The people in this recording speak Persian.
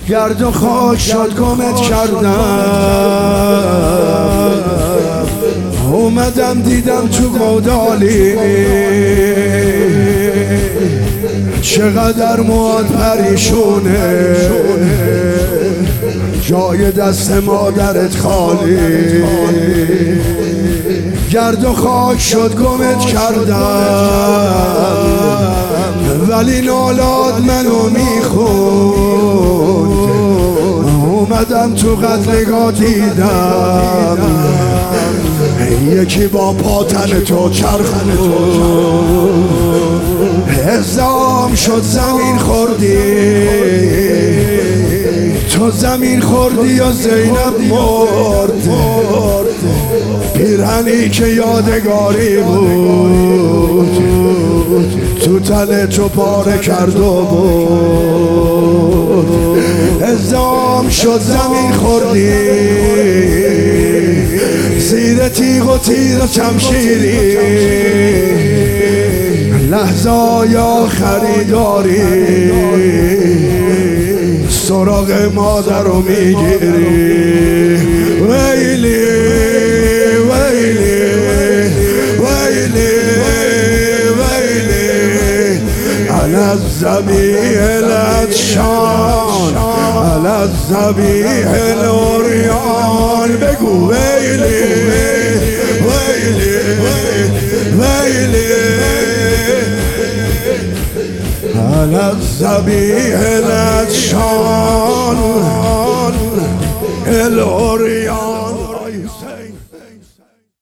گرد و خاک شد گمت کردم، اومدم دیدم تو گودالی چقدر مواد پریشونه، جای دست مادرت خالی. گرد و خاک شد گمت کردم، ولی نالاد منو میخوند. اومدم تو قتلگاه دیدم یکی با پاتن تو چرخن تو، هزام شد زمین خوردی، تو زمین خوردی و زینب مرد. پیرهنی که یادگاری بود تو تن تو پاره کرد و بود. هزام شد زمین خوردی، زیر تیغ و تیر و شمشیری، لحظه آخری داری سراغ مادر رو میگیری. ویلی ویلی ویلی ویلی علی الذبیح العطشان علی الذبیح العریان. بگو ویلی ویلی ویلی علی الذبیح العطشان العریان.